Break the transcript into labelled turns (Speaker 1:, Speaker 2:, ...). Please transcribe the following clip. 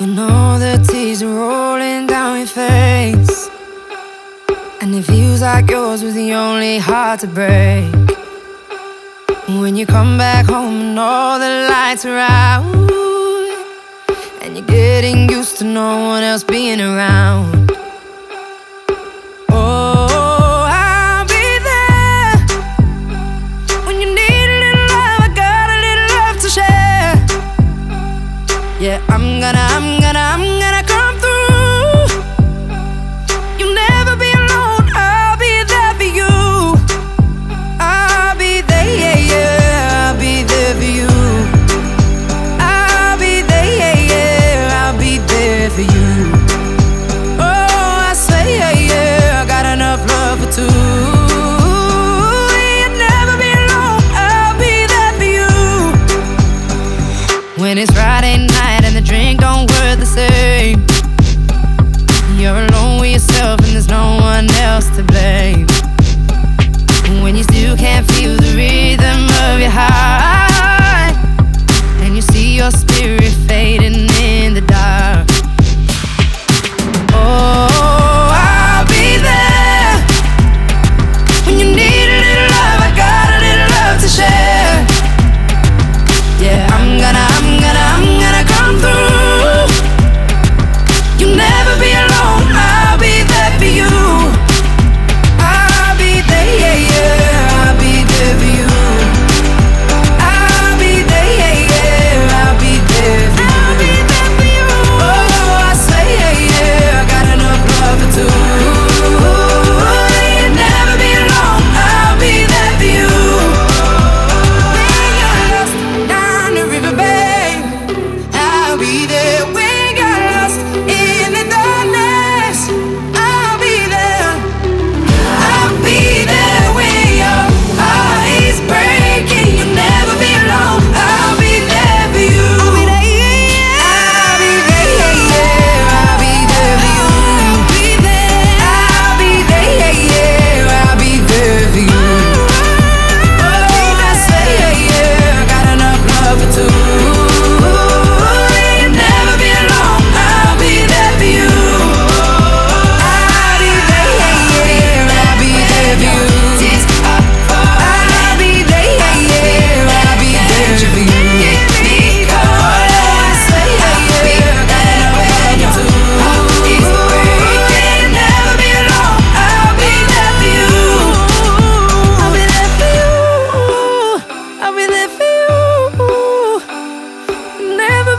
Speaker 1: When all the tears are rolling down your face, and it feels like yours was the only heart to break. When you come back home and all the lights are out, and you're getting used to no one else being around. Oh, I'll be there when you need a little love. I got a little love to share. Yeah, I'm gonna come through. You'll never be alone. I'll be there for you. I'll be there, yeah, yeah. I'll be there for you. I'll be there, yeah, yeah. I'll be there for you. Oh, I say, yeah, yeah. I got enough love for two. You'll never be alone. I'll be there for you. When it's Friday night and the drink don't work the same, you're alone with yourself and there's no one else to blame. When you still can't feel the rhythm of your heart, and you see your spirit fading in the dark. Oh, I'll be there when you need a little love. I got a little love to share. Yeah, I'm gonna come through. You'll never be alone. I'll be there for you. I'll be there, yeah, yeah. I'll be there for you. I'll be there, yeah, yeah. I'll be there for you. I'll be there for you. Oh, I say, yeah, yeah. I got enough love for two. You'll never be alone. I'll be there for you. We got lost down the riverbank. I'll be there. We got lost in the darkness. I'll be there. I'll be there when your heart is breaking. You'll never be alone. I'll be there for you. I'll be there, yeah. I'll be there, yeah, yeah. I'll be there for you. I'll be there. I'll be there, yeah, yeah. I'll be there for you. Oh, I say, yeah, yeah. I got enough love for two. You'll never be alone. I'll be there for you. I'll be there, yeah, yeah. I'll be there for you. I'll be there, yeah, yeah. I'll be there for you. Oh, I say, yeah, yeah. I got enough love for two. You'll never be alone. I'll be there for you. I'll be there for you. I'll be there for you. Never